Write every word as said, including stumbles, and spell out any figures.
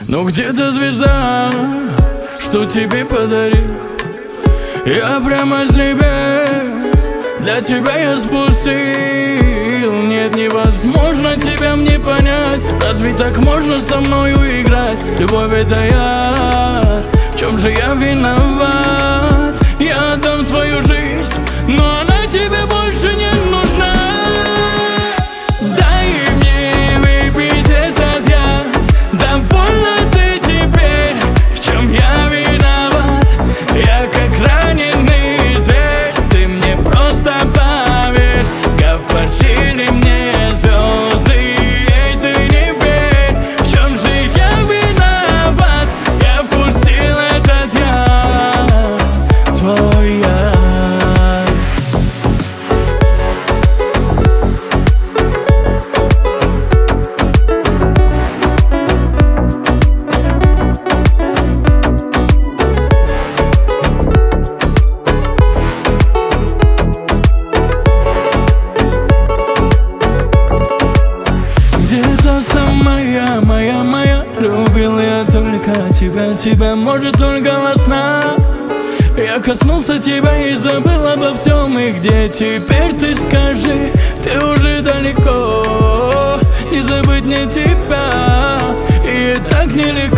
но где-то звезда, что тебе подарил. Я прямо с небес для тебя я спустил. Нет, невозможно тебя мне понять. Разве так можно со мною играть? Любовь это я, в чем же я виноват? Я отдам свою жизнь, но она тебе больше не нужна. Дай мне выпить этот яд. Довольна ты теперь, в чем я виноват? Я как раненый зверь, ты мне просто поверь. Говорили мне звезды, эй, ты не верь. В чем же я виноват? Я вкусил этот яд, твой яд. Моя, моя, моя, любил я только тебя, тебя, может, только во снах. Я коснулся тебя и забыл обо всем. И где теперь, ты скажи, ты уже далеко. Не забыть мне тебя, и так нелегко.